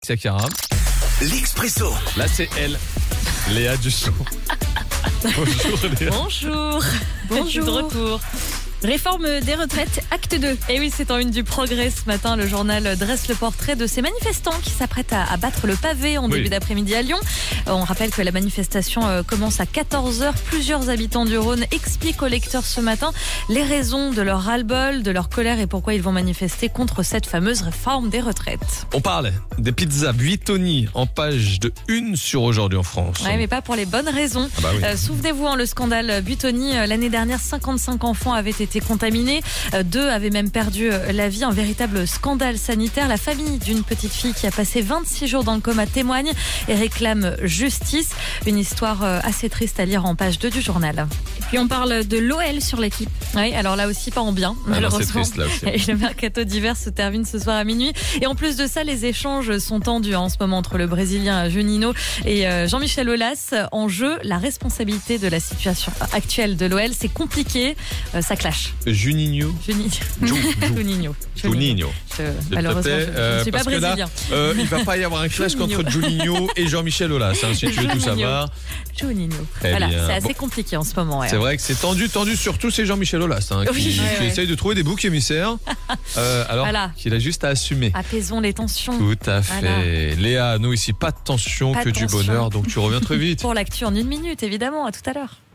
Sakara. L'Expresso. Là, c'est elle, Léa Dussault. Bonjour Léa. Bonjour. Je suis de retour. Réforme des retraites, acte 2. Et oui, c'est en une du Progrès ce matin. Le journal dresse le portrait de ces manifestants qui s'apprêtent à battre le pavé en début d'après-midi à Lyon. On rappelle que la manifestation commence à 14h. Plusieurs habitants du Rhône expliquent aux lecteurs ce matin les raisons de leur ras-le-bol, de leur colère et pourquoi ils vont manifester contre cette fameuse réforme des retraites. On parle des pizzas Buitoni en page de 1 sur Aujourd'hui en France. Ouais, mais pas pour les bonnes raisons. Ah bah oui. Souvenez-vous, le scandale Buitoni, l'année dernière, 55 enfants avaient été contaminés. 2 avaient même perdu la vie. Un véritable scandale sanitaire. La famille d'une petite fille qui a passé 26 jours dans le coma témoigne et réclame justice. Une histoire assez triste à lire en page 2 du journal. Et puis on parle de l'OL sur l'équipe. Oui, alors là aussi pas en bien, malheureusement. C'est triste là aussi. Et le mercato d'hiver se termine ce soir à minuit. Et en plus de ça, les échanges sont tendus en ce moment entre le Brésilien Juninho et Jean-Michel Aulas. En jeu, la responsabilité de la situation actuelle de l'OL. C'est compliqué, ça clash. Juninho. Juninho. Malheureusement, je ne suis pas brésilien. Il ne va pas y avoir un clash contre Juninho et Jean-Michel Aulas, si tu veux tout savoir. Juninho. Très voilà, bien. c'est assez compliqué en ce moment. Ouais. C'est vrai que c'est tendu, surtout c'est Jean-Michel Aulas qui essaye de trouver des boucs émissaires, alors qu'il a juste à assumer. Apaisons les tensions. Tout à fait. Voilà. Léa, nous ici, pas de tension, Pas que de du tension. bonheur, donc tu reviens très vite. Pour l'actu en 1 minute, évidemment. À tout à l'heure.